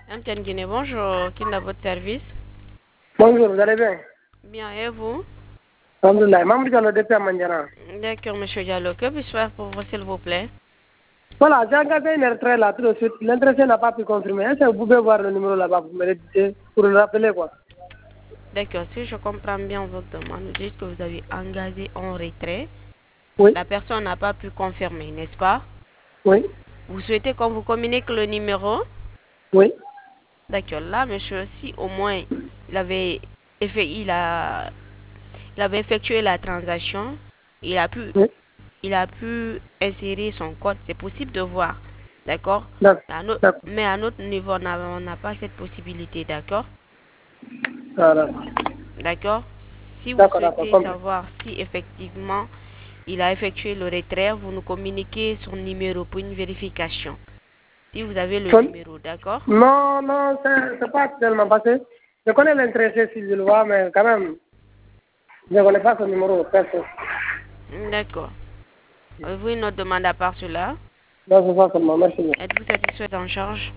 MTN Guinée, bonjour. Qui est à votre service? Bonjour, vous allez bien? Bien, et vous? Alhamdulillah. Mamadou Diallo depuis Amandjana. D'accord, monsieur Diallo. Que puis-je faire pour vous, s'il vous plaît? Voilà, j'ai engagé une retraite là tout de suite. L'intéressé n'a pas pu confirmer. Est-ce que vous pouvez voir le numéro là-bas pour le rappeler quoi? D'accord, si je comprends bien votre demande, vous dites que vous avez engagé en retrait. Oui, La personne n'a pas pu confirmer, n'est-ce pas? oui, Vous souhaitez qu'on vous communique le numéro? oui, D'accord, là, monsieur, si au moins il avait, il il avait effectué la transaction, il a pu, oui. il a pu insérer son code, c'est possible de voir. D'accord? D'accord, d'accord. Mais à notre niveau, on n'a pas cette possibilité, d'accord? Voilà. D'accord? Si vous D'accord, d'accord, souhaitez compris. savoir si effectivement il a effectué le retrait, vous nous communiquez son numéro pour une vérification. Si vous avez le numéro, d'accord? Non, non, c'est pas tellement passé. Je connais l'intéressé si je le vois, mais quand même, je ne connais pas son numéro perso. D'accord. Avez-vous une autre demande à part cela? Non, c'est ça seulement. Merci bien. Êtes-vous satisfait en charge?